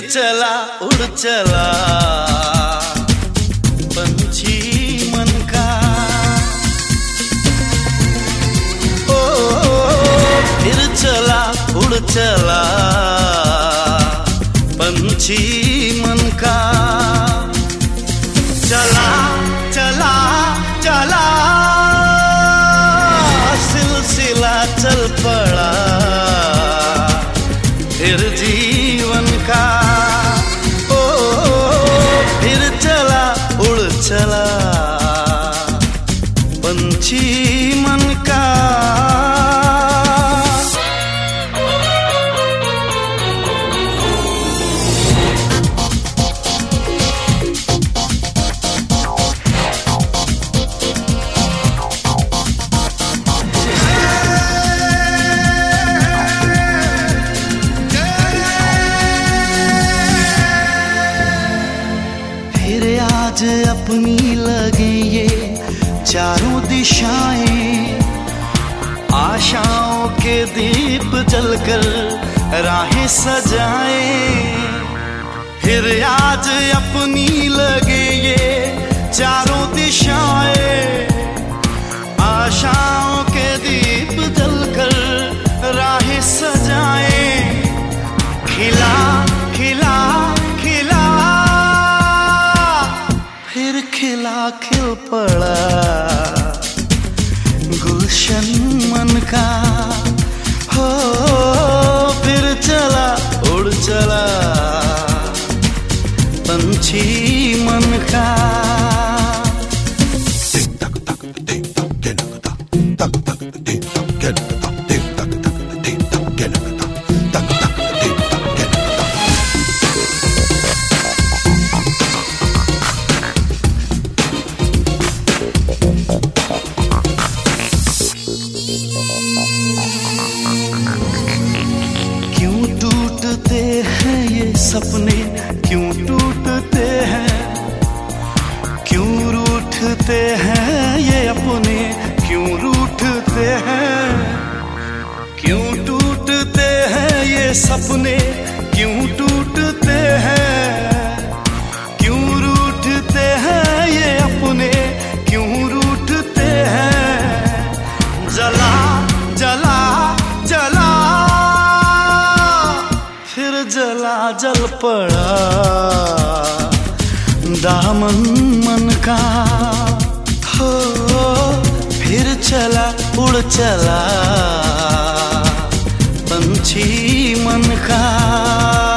चला उड़ चला पंछी मन का। ओ फिर चला उड़ चला पंछी मन का। चला चला चला सिलसिला चल पड़ा फिर जीवन का। ओ फिर चला उड़ चला पंछी मन का। आज अपनी लगे ये चारों दिशाएं, आशाओं के दीप जलकर राहें सजाए। फिर आज अपनी लगे ये चारों दिशाएं, आशाओं के दीप जलकर राहें सजाए। खिला खिला खिला फिर खिला खिल पड़ा गुलशन मन का। हो फिर चला उड़ चला पंछी मन का। टूटते हैं ये सपने क्यों टूटते हैं, क्यों रूठते हैं ये अपने क्यों रूठते हैं। क्यों टूटते हैं ये सपने क्यों टूटते हैं, क्यों रूठते हैं ये अपने क्यों रूठते हैं। जला जला जला फिर जला जल पड़ा दामन मन का। हो फिर चला उड़ चला पंछी मन का।